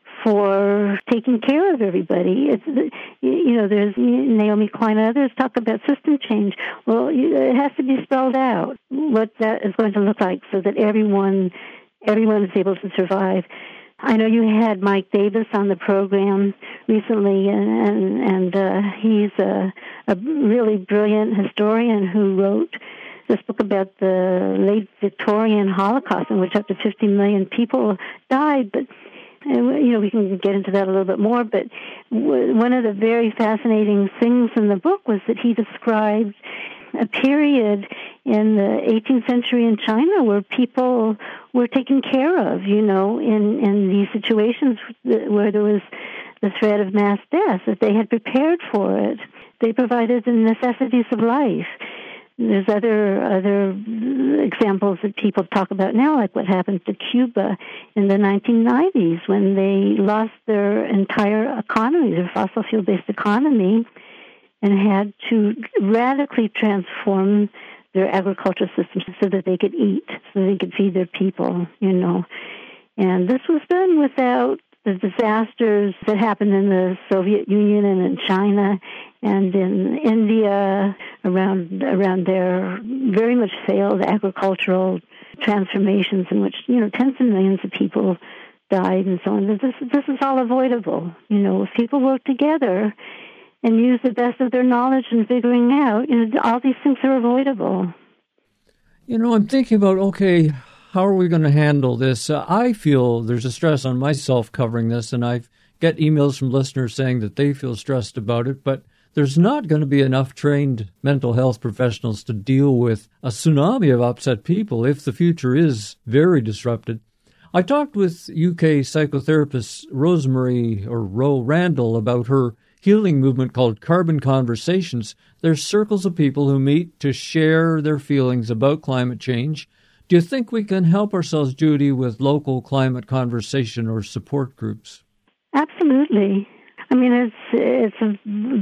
for taking care of everybody? It's, you know, there's Naomi Klein and others talk about system change. Well, it has to be spelled out what that is going to look like so that everyone, everyone is able to survive. I know you had Mike Davis on the program recently, and and, and uh, he's a, a really brilliant historian who wrote this book about the late Victorian Holocaust, in which up to fifty million people died. But you know, we can get into that a little bit more. But one of the very fascinating things in the book was that he described a period in the eighteenth century in China where people were taken care of, you know, in, in these situations where there was the threat of mass death, that they had prepared for it. They provided the necessities of life. There's other other examples that people talk about now, like what happened to Cuba in the nineteen nineties when they lost their entire economy, their fossil fuel-based economy, and had to radically transform their agricultural systems so that they could eat, so they could feed their people, you know. And this was done without the disasters that happened in the Soviet Union and in China and in India around around their very much failed agricultural transformations in which, you know, tens of millions of people died and so on. This, this is all avoidable. You know, if people work together and use the best of their knowledge in figuring out, you know, all these things are avoidable.
You know, I'm thinking about, okay, how are we going to handle this? Uh, I feel there's a stress on myself covering this, and I get emails from listeners saying that they feel stressed about it, but there's not going to be enough trained mental health professionals to deal with a tsunami of upset people if the future is very disrupted. I talked with U K psychotherapist Rosemary or Ro Randall about her healing movement called Carbon Conversations. There's circles of people who meet to share their feelings about climate change. Do you think we can help ourselves, Judy, with local climate conversation or support groups?
Absolutely. I mean, it's it's a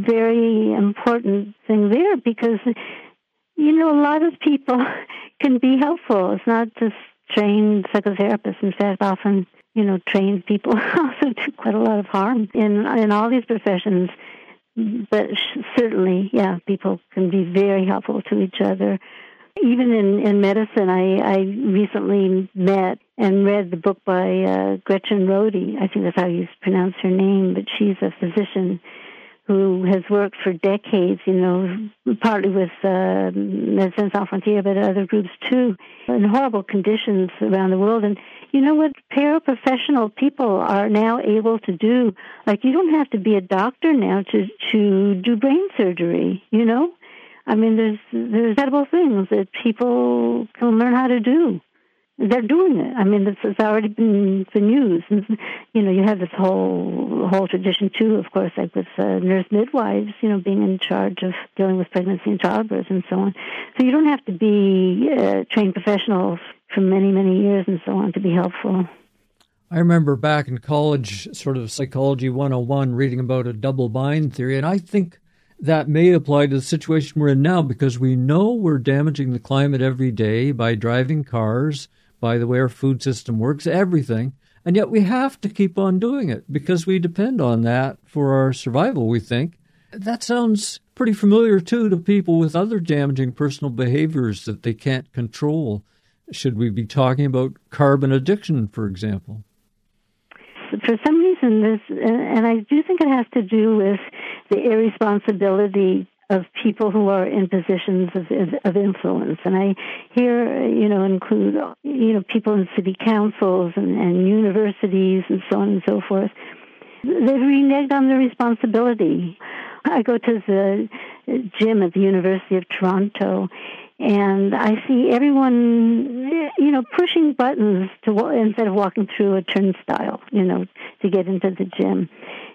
very important thing there because, you know, a lot of people can be helpful. It's not just trained psychotherapists. In fact, often, you know, trained people also do quite a lot of harm in in all these professions. But certainly, yeah, people can be very helpful to each other. Even in, in medicine, I, I recently met and read the book by uh, Gretchen Rohde. I think that's how you pronounce her name, but she's a physician who has worked for decades, you know, partly with uh, Médecins Sans Frontières, but other groups too, in horrible conditions around the world. And you know what paraprofessional people are now able to do? Like, you don't have to be a doctor now to, to do brain surgery, you know? I mean, there's there's edible things that people can learn how to do. They're doing it. I mean, this has already been been used. And, you know, you have this whole whole tradition too, of course, like with uh, nurse midwives, you know, being in charge of dealing with pregnancy and childbirth and so on. So you don't have to be uh, trained professionals for many many years and so on to be helpful.
I remember back in college, sort of Psychology one oh one, reading about a double bind theory, and I think that may apply to the situation we're in now because we know we're damaging the climate every day by driving cars, by the way our food system works, everything, and yet we have to keep on doing it because we depend on that for our survival, we think. That sounds pretty familiar, too, to people with other damaging personal behaviors that they can't control. Should we be talking about carbon addiction, for example?
For some reason, this, and I do think it has to do with the irresponsibility of people who are in positions of, of influence. And I here, you know, include, you know, people in city councils and, and universities and so on and so forth. They've reneged on their responsibility. I go to the gym at the University of Toronto, and I see everyone, you know, pushing buttons to instead of walking through a turnstile, you know, to get into the gym.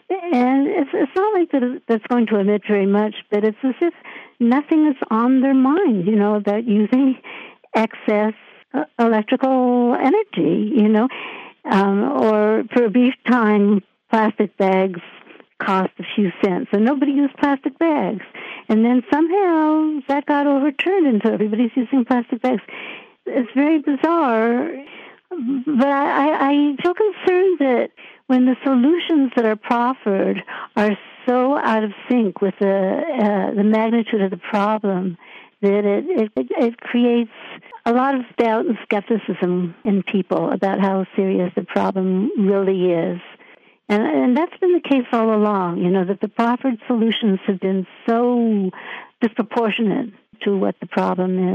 And it's, it's not like that that's going to emit very much, but it's as if nothing is on their mind, you know, about using excess uh, electrical energy, you know, um, or for a brief time, plastic bags cost a few cents, and nobody used plastic bags. And then somehow that got overturned into everybody's using plastic bags. It's very bizarre, but I, I feel concerned that when the solutions that are proffered are so out of sync with the uh, the magnitude of the problem, that it, it it creates a lot of doubt and skepticism in people about how serious the problem really is. And, and that's been the case all along, you know, that the proffered solutions have been so disproportionate to what the problem is.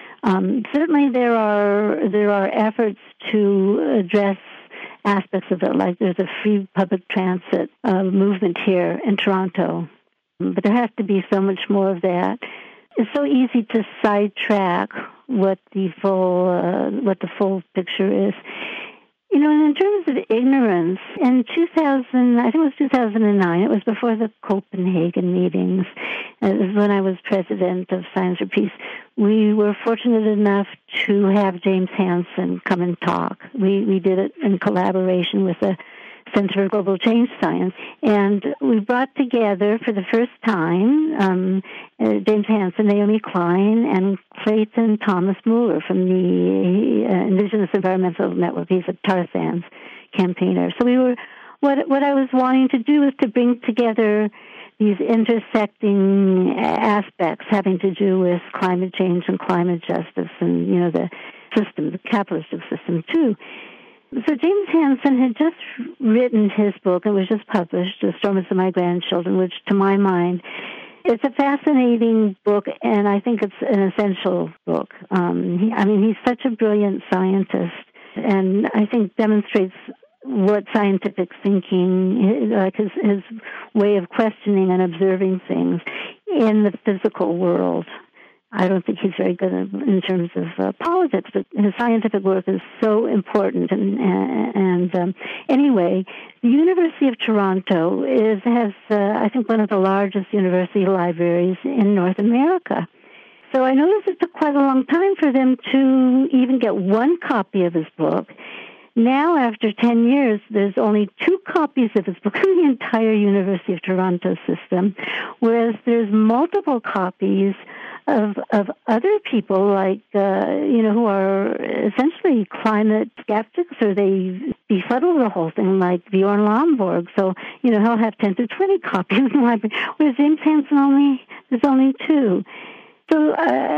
Um, certainly there are there are efforts to address aspects of it, like there's a free public transit uh, movement here in Toronto. But there has to be so much more of that. It's so easy to sidetrack what the full uh, what the full picture is. You know, in terms of ignorance, in two thousand, I think it was two thousand nine, it was before the Copenhagen meetings, it was when I was president of Science for Peace, we were fortunate enough to have James Hansen come and talk. We we did it in collaboration with the Center for Global Change Science, and we brought together for the first time um, uh, James Hansen, Naomi Klein, and Clayton Thomas Mueller from the uh, Indigenous Environmental Network. He's a tar sands campaigner. So we were what what I was wanting to do was to bring together these intersecting aspects having to do with climate change and climate justice, and you know the system, the capitalistic system too. So James Hansen had just written his book, and was just published, The Storms of My Grandchildren, which, to my mind, it's a fascinating book, and I think it's an essential book. Um, he, I mean, he's such a brilliant scientist, and I think demonstrates what scientific thinking, like his, his way of questioning and observing things in the physical world. I don't think he's very good in terms of uh, politics, but his scientific work is so important. And, and um, anyway, the University of Toronto is has, uh, I think, one of the largest university libraries in North America. So I noticed it took quite a long time for them to even get one copy of his book. Now, after ten years, there's only two copies of his book in the entire University of Toronto system, whereas there's multiple copies of of other people, like, uh, you know, who are essentially climate skeptics, or they befuddle the whole thing, like Bjorn Lomborg. So, you know, he'll have ten to twenty copies in the library, whereas James Hansen only, there's only two. So uh,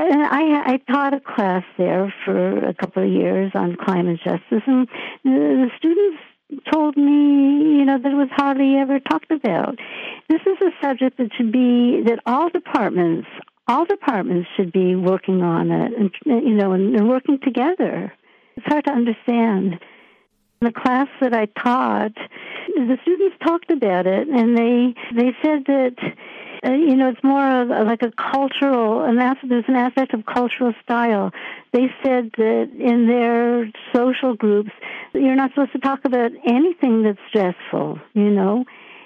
I, I taught a class there for a couple of years on climate justice, and the students told me, you know, that it was hardly ever talked about. This is a subject that should be, that all departments, all departments should be working on it, and, you know, and, and working together. It's hard to understand. In the class that I taught, the students talked about it, and they they said that, Uh, you know, it's more of a, like a cultural, and there's an aspect of cultural style. They said that in their social groups, you're not supposed to talk about anything that's stressful, you know.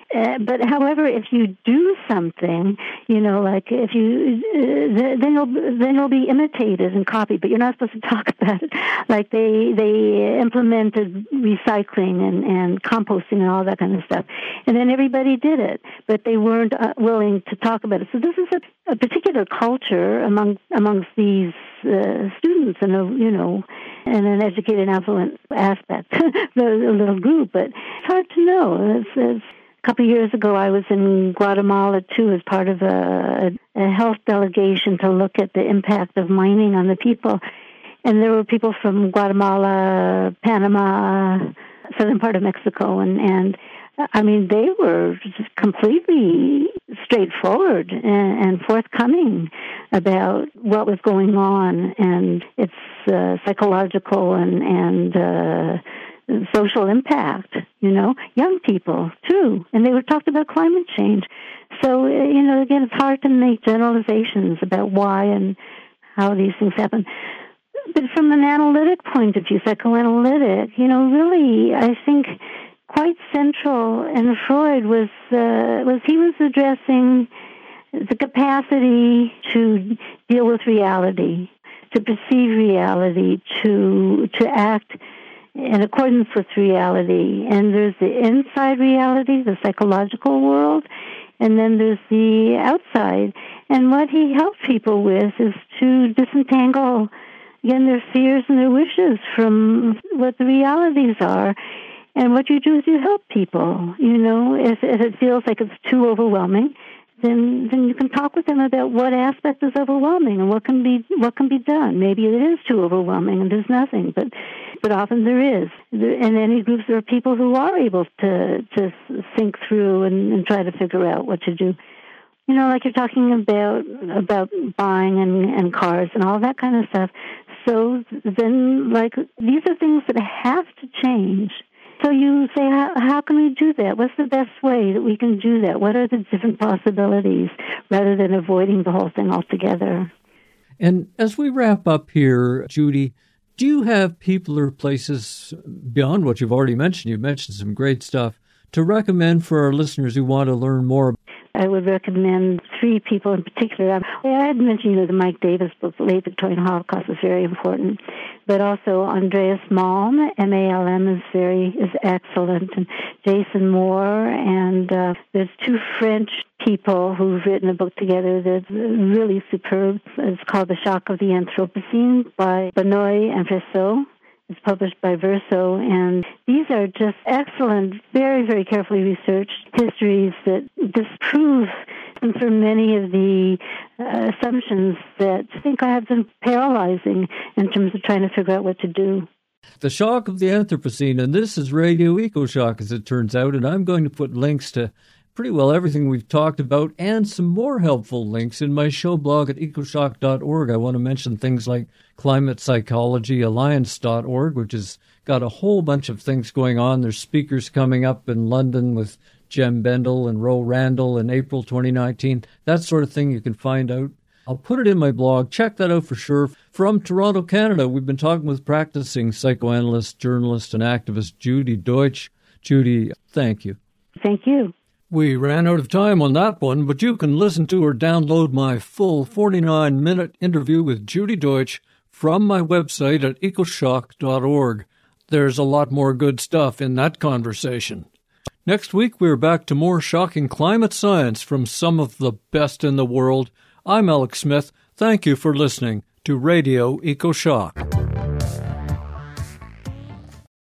Uh, but however, if you do something, you know, like if you, uh, then you'll then you'll be imitated and copied. But you're not supposed to talk about it. Like they they implemented recycling and, and composting and all that kind of stuff, and then everybody did it, but they weren't uh, willing to talk about it. So this is a, a particular culture among amongst these uh, students, and a you know, and an educated, affluent aspect, a little group. But it's hard to know. It's, it's, A couple of years ago, I was in Guatemala, too, as part of a, a health delegation to look at the impact of mining on the people. And there were people from Guatemala, Panama, southern part of Mexico, and, and I mean, they were just completely straightforward and, and forthcoming about what was going on and its uh, psychological and, and uh social impact, you know, young people, too. And they were talked about climate change. So, you know, again, it's hard to make generalizations about why and how these things happen. But from an analytic point of view, psychoanalytic, you know, really, I think quite central in Freud was, uh, was he was addressing the capacity to deal with reality, to perceive reality, to to act in accordance with reality. And there's the inside reality, the psychological world, and then there's the outside. And what he helped people with is to disentangle, again, their fears and their wishes from what the realities are. And what you do is you help people. You know, if, if it feels like it's too overwhelming, then then you can talk with them about what aspect is overwhelming and what can be what can be done. Maybe it is too overwhelming and there's nothing, but but often there is. In any groups, there are people who are able to to think through and, and try to figure out what to do. You know, like you're talking about about buying and, and cars and all that kind of stuff. So then, like, these are things that have to change. So you say, how, how can we do that? What's the best way that we can do that? What are the different possibilities rather than avoiding the whole thing altogether?
And as we wrap up here, Judy, do you have people or places beyond what you've already mentioned? You've mentioned some great stuff to recommend for our listeners who want to learn more.
I would recommend three people in particular. I had mentioned, you know, the Mike Davis book, The Late Victorian Holocaust, is very important, but also Andreas Malm, M A L M, is very is excellent, and Jason Moore, and uh, there's two French people who've written a book together that's really superb. It's called The Shock of the Anthropocene by Benoit and Fresseau. It's published by Verso, and these are just excellent, very, very carefully researched histories that disprove for many of the uh, assumptions that I think have been paralyzing in terms of trying to figure out what to do.
The Shock of the Anthropocene, and this is Radio EcoShock, as it turns out, and I'm going to put links to pretty well everything we've talked about and some more helpful links in my show blog at ecoshock dot org. I want to mention things like climate psychology alliance dot org, which has got a whole bunch of things going on. There's speakers coming up in London with Jem Bendel and Ro Randall in April twenty nineteen. That sort of thing you can find out. I'll put it in my blog. Check that out for sure. From Toronto, Canada, we've been talking with practicing psychoanalyst, journalist, and activist Judy Deutsch. Judy, thank you.
Thank you.
We ran out of time on that one, but you can listen to or download my full forty-nine minute interview with Judy Deutsch from my website at ecoshock dot org. There's a lot more good stuff in that conversation. Next week, we're back to more shocking climate science from some of the best in the world. I'm Alex Smith. Thank you for listening to Radio EcoShock.